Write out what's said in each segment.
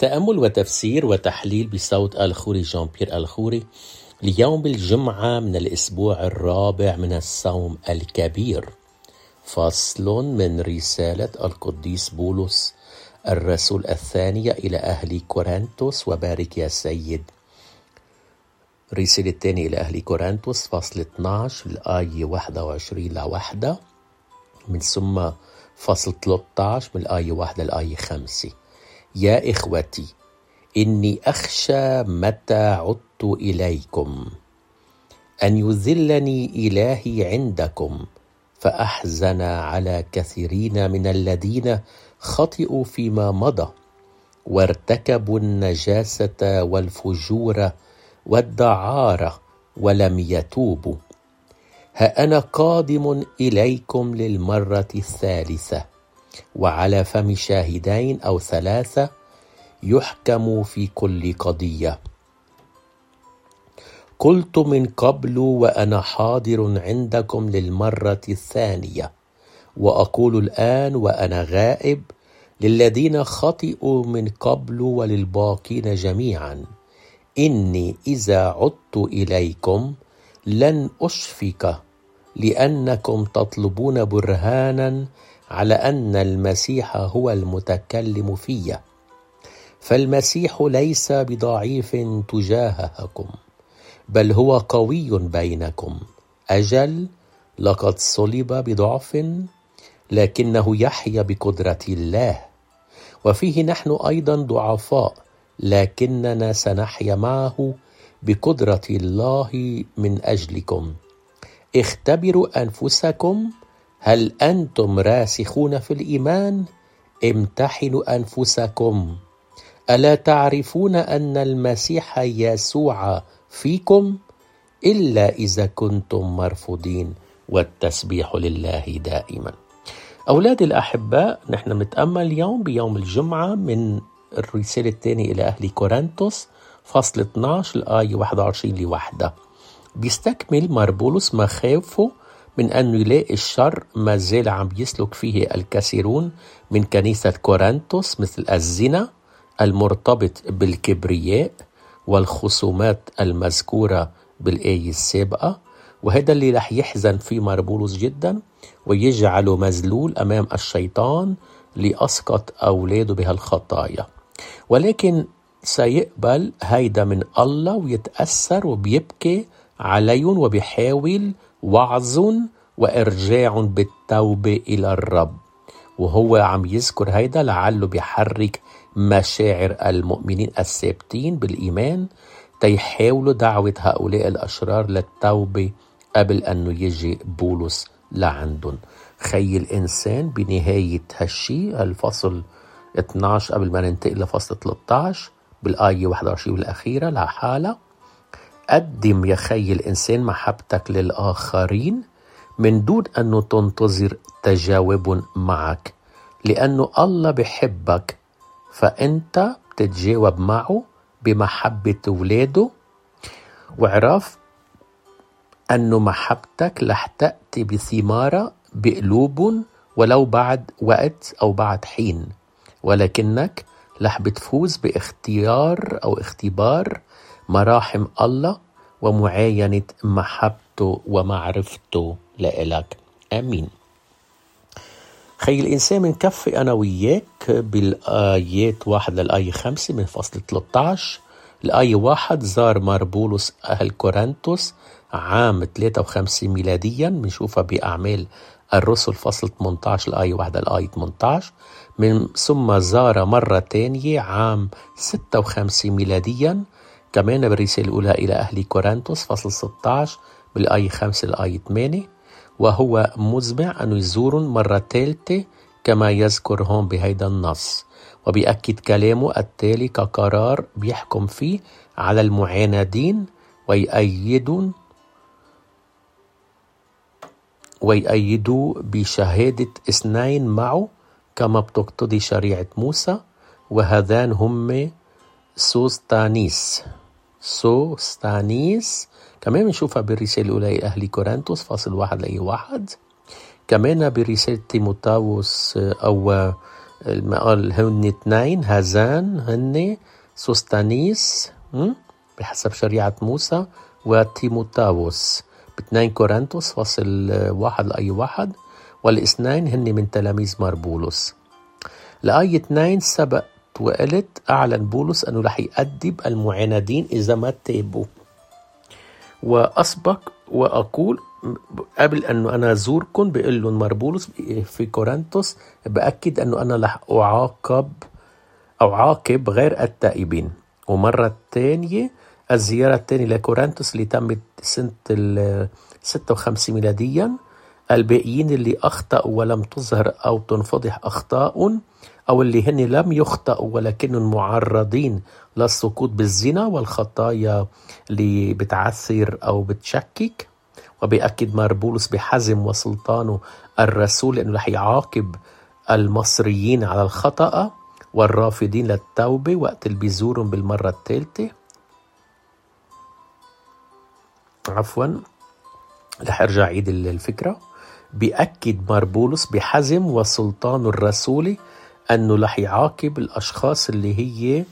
تأمل وتفسير وتحليل بصوت الخوري جان بيير الخوري ليوم الجمعة من الأسبوع الرابع من الصوم الكبير. فصل من رسالة القديس بولس الرسول الثانية إلى أهل كورنثوس. وبارك يا سيد. رسالة الثانية إلى أهل كورنثوس فصل 12 الآية 21 ل1 من ثم فصل 13 من الآية 1 للآية 5. يا إخوتي، إني أخشى متى عدت إليكم أن يذلني إلهي عندكم فأحزن على كثيرين من الذين خطئوا فيما مضى وارتكبوا النجاسة والفجور والدعارة ولم يتوبوا. ها أنا قادم إليكم للمرة الثالثة، وعلى فم شاهدين أو 3 يحكم في كل قضية. قلت من قبل وأنا حاضر عندكم للمرة الثانية، وأقول الآن وأنا غائب للذين خطئوا من قبل وللباقين جميعا، إني إذا عدت إليكم لن أشفق، لأنكم تطلبون برهانا على أن المسيح هو المتكلم في. فالمسيح ليس بضعيف تجاهكم، بل هو قوي بينكم. أجل لقد صلب بضعف، لكنه يحيا بقدرة الله. وفيه نحن أيضا ضعفاء، لكننا سنحيا معه بقدرة الله من أجلكم. اختبروا أنفسكم، هل أنتم راسخون في الإيمان؟ امتحنوا أنفسكم. ألا تعرفون أن المسيح يسوع فيكم؟ إلا إذا كنتم مرفوضين، والتسبيح لله دائما. أولادي الأحباء، نحن نتأمل اليوم بيوم الجمعة من الرسالة الثانية إلى أهل كورنثوس فصل 12 الآية 21 ل1. بيستكمل بولس مخاوفه من أنه يلاقي الشر ما زال عم يسلك فيه الكثيرون من كنيسة كورنثوس، مثل الزنا المرتبط بالكبرياء والخصومات المذكورة بالآية السابقة. وهذا اللي رح يحزن فيه بولس جدا ويجعله مذلول أمام الشيطان لأسقط أولاده بهالخطايا، ولكن سيقبل هيدا من الله ويتأثر وبيبكي عليهم وبيحاول وعظهم وإرجاعهم بالتوبة إلى الرب. وهو عم يذكر هيدا لعله بيحرك مشاعر المؤمنين الثابتين بالإيمان تيحاولوا دعوة هؤلاء الأشرار للتوبة قبل أنه يجي بولس لعندهم. خي الإنسان بنهاية هالشي الفصل 12 قبل ما ننتقل لفصل 13 بالآية 21 الأخيرة لحالة: قدم يا خي الإنسان محبتك للآخرين من دون أنه تنتظر تجاوب معك، لأنه الله بحبك، فأنت بتتجاوب معه بمحبة ولاده. واعرف أنه محبتك رح تأتي بثمارة بقلوب ولو بعد وقت أو بعد حين، ولكنك رح بتفوز باختيار أو اختبار مراحم الله ومعاينة محبته ومعرفته لإلك. آمين. خي الإنسان، من كفي أنا وياك بالآيات 1 للآية 5 من فصل 13. الآية 1: زار بولس أهل كورنثوس عام 53 ميلاديا، بنشوفها بأعمال الرسل فصل 18 الآية 1 للآية 18. من ثم زار مرة تانية عام 56 ميلاديا، كمان بالرسالة الأولى إلى أهل كورنثوس فصل 16 بالآية 5 للآية 8. وهو مزمع أن يزورهم مرة ثالثة كما يذكر هون بهيدا النص، وبيأكد كلامه التالي كقرار بيحكم فيه على المعاندين ويأيدوا بشهادة 2 معه كما بتقتضي شريعة موسى، وهذان هم سوستانيس كمان بنشوفها بالرسالة الأولى إلى أهل كورنثوس فصل 1 لآية 1. كمان برسالة تيموثاوس أو قال هن 2 هذان هن سوستانيس بحسب شريعة موسى وتيموتاوس ب2 كورنثوس فصل 1 لأي 1. والاثنين هن من تلاميذ مار بولس. الآية 2 سبق وقلت أعلن بولس أنه رح يأدب المعاندين إذا ما تابوا، وأسبق وأقول قبل أنه أنا زوركم بقول لهم مار بولس في كورنثوس بأكد أنه أنا رح أعاقب غير التائبين. ومرة تانية الزيارة الثانية لكورنثوس اللي تمت سنة 56 ميلاديا، الباقيين اللي أخطأوا ولم تظهر أو تنفضح أخطاء، أو اللي هن لم يخطئوا ولكنهم معرضين للسقوط بالزنا والخطايا اللي بتعثر أو بتشكك. وبيأكد مار بولس بحزم وسلطانه الرسول أنه رح يعاقب المصريين على الخطأ والرافضين للتوبة وقت اللي بيزورهم بالمرة الثالثة. رح أرجع عيد الفكرة. بيأكد مار بولس بحزم وسلطانه الرسولي أنه رح يعاقب الأشخاص اللي هي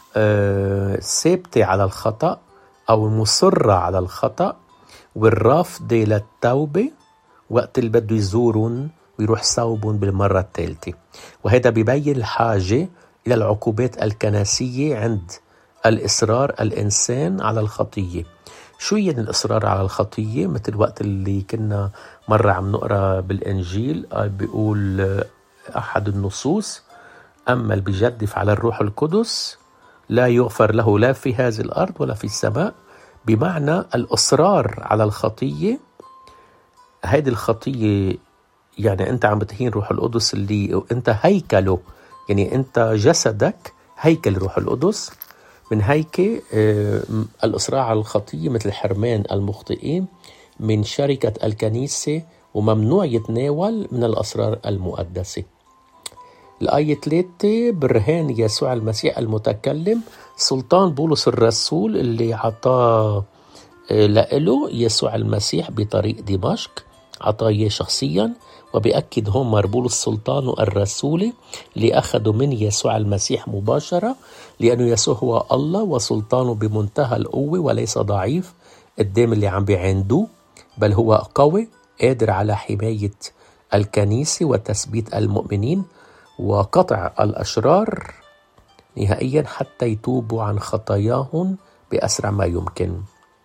ثابتة على الخطأ أو مصرة على الخطأ والرافضة للتوبة وقت اللي بده يزورون ويروح صوبهم بالمرة الثالثة. وهذا بيبين الحاجة إلى العقوبات الكنسية عند الإصرار الإنسان على الخطية. شو يعني الإصرار على الخطية؟ مثل وقت اللي كنا مرة عم نقرأ بالإنجيل بيقول أحد النصوص: أما اللي بيجدف على الروح القدس لا يغفر له لا في هذه الأرض ولا في السماء. بمعنى الإصرار على الخطية، هذه الخطية يعني أنت عم بتهين روح القدس اللي أنت هيكله، يعني أنت جسدك هيكل روح القدس. من هيك الإصرار على الخطية مثل حرمان المخطئين من شركة الكنيسة، وممنوع يتناول من الأسرار المقدسة. الآية 3 برهان يسوع المسيح المتكلم، سلطان بولس الرسول اللي عطاه لإله يسوع المسيح بطريق دمشق، عطاه إياه شخصيا. وبيأكد هون مار بولس سلطانه الرسولي اللي أخده من يسوع المسيح مباشرة، لأنه يسوع هو الله وسلطانه بمنتهى القوة وليس ضعيف قدام اللي عم بيعاندوه، بل هو قوي قادر على حماية الكنيسة وتثبيت المؤمنين وقطع الأشرار نهائيا حتى يتوبوا عن خطاياهم بأسرع ما يمكن.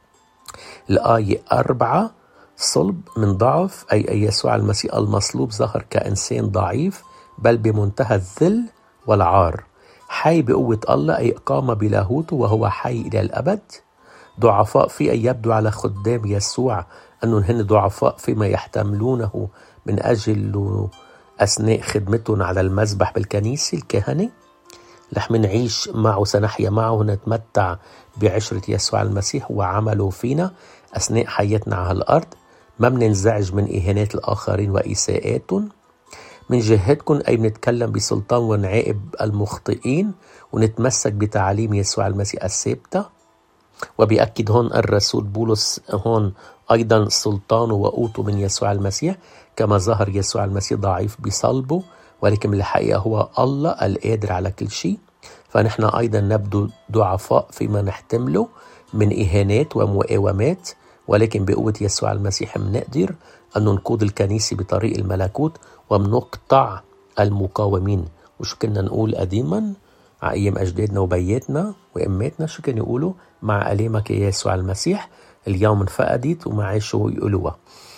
الآية 4 صلب من ضعف، أي يسوع المسيح المصلوب ظهر كإنسان ضعيف بل بمنتهى الذل والعار، حي بقوة الله، أي قام بلاهوته وهو حي إلى الأبد. ضعفاء في أن يبدو على خدام يسوع أنهم هن ضعفاء فيما يحتملونه من أجل أثناء خدمتهم على المذبح بالكنيسة الكهنة. رح منعيش معه، سنحيا معه ونتمتع بعشرة يسوع المسيح وعمله فينا أثناء حياتنا على الأرض. ما مننزعج من إهانات الآخرين وإساءاتهم. من جهتكم أي بنتكلم بسلطان ونعاقب المخطئين ونتمسك بتعاليم يسوع المسيح الثابتة. وبيأكد هون الرسول بولس هون أيضا سلطانه وقوته من يسوع المسيح، كما ظهر يسوع المسيح ضعيف بصلبه ولكن الحقيقة هو الله القادر على كل شيء. فنحن أيضا نبدو ضعفاء فيما نحتمله من إهانات ومقاومات، ولكن بقوة يسوع المسيح منقدر أن ننقذ الكنيسة بطريق الملكوت ومنقطع المقاومين. وشو كنا نقول قديما على أيام أجدادنا وبياتنا وإماتنا؟ شو كانوا يقولوا؟ مع ألامك يا يسوع المسيح اليوم انفقدت ومع شو يقولوها.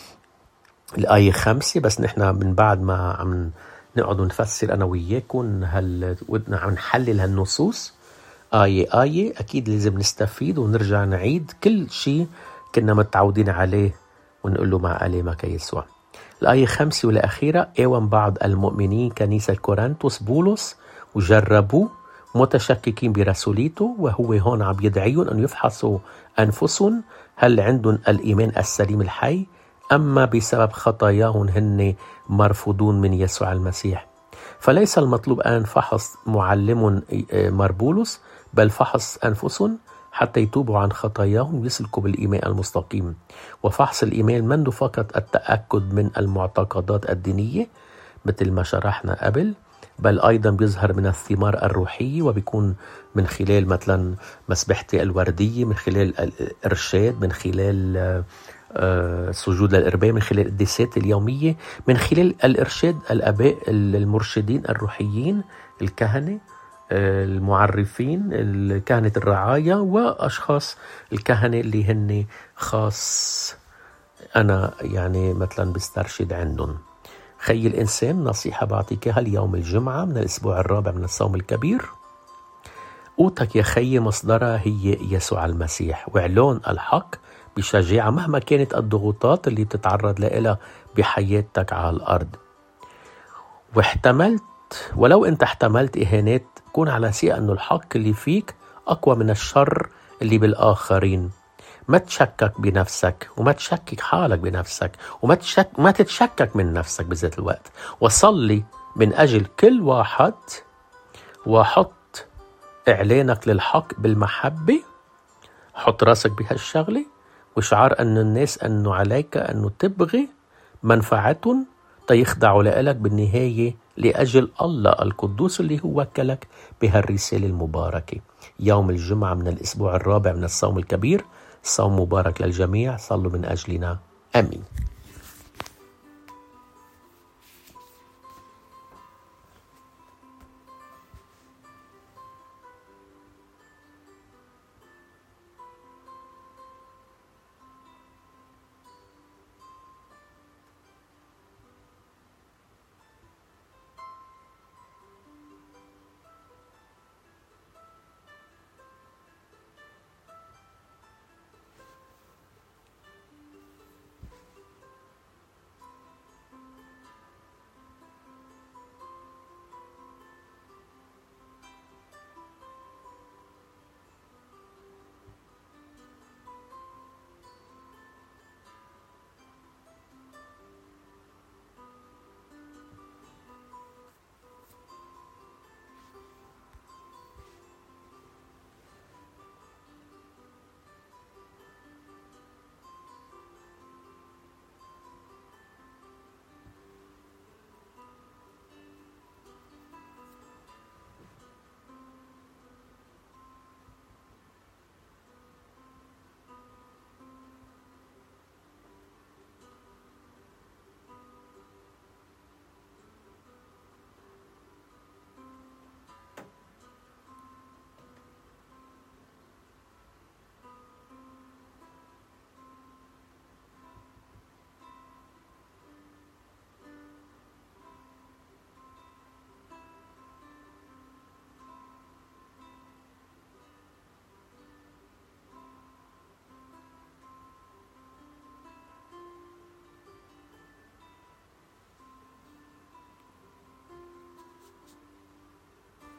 الآية 5 بس نحن من بعد ما عم نقعد نفسر أنا وياكم عم نحلل هالنصوص آية أكيد لازم نستفيد ونرجع نعيد كل شيء كنا متعودين عليه ونقول له مع ألامك يسوع. الآية 5 والأخيرة: أيوان بعض المؤمنين كنيسة كورنثوس بولس وجربوه متشككين برسوليته، وهو هون عم يدعيهم أن يفحصوا أنفسهم هل عندهم الإيمان السليم الحي، أما بسبب خطاياهم هن مرفوضون من يسوع المسيح. فليس المطلوب أن فحص معلم مربولس، بل فحص أنفسهم حتى يتوبوا عن خطاياهم ويسلكوا بالإيمان المستقيم. وفحص الإيمان منه فقط التأكد من المعتقدات الدينية مثل ما شرحنا قبل، بل أيضا بيظهر من الثمار الروحية، وبيكون من خلال مثلا مسبحتي الوردية، من خلال الإرشاد، من خلال سجود للإرباء، من خلال القداسات اليومية، من خلال الإرشاد الآباء المرشدين الروحيين، الكهنة المعرفين، الكهنة الرعاية، وأشخاص الكهنة اللي هن خاص أنا يعني مثلا بسترشد عندهم. خي الإنسان، نصيحة بعطيكها اليوم الجمعة من الأسبوع الرابع من الصوم الكبير. قوتك يا خي مصدرها هي يسوع المسيح، وإعلان الحق بشجاعة مهما كانت الضغوطات اللي بتتعرض لها بحياتك على الأرض. ولو أنت احتملت إهانات، كون على ثقة أنه الحق اللي فيك أقوى من الشر اللي بالآخرين. ما تشكك بنفسك، وما تشكك حالك بنفسك، وما تتشكك من نفسك بذات الوقت. وصلي من أجل كل واحد، وحط إعلانك للحق بالمحبة. حط راسك بهالشغلة، وشعار أن الناس أنه عليك أنه تبغي منفعتهم تيخضعوا لك بالنهاية لأجل الله القدوس اللي هو وكلك بهالرسالة المباركة. يوم الجمعة من الأسبوع الرابع من الصوم الكبير، صوم مبارك للجميع. صلوا من أجلنا، آمين.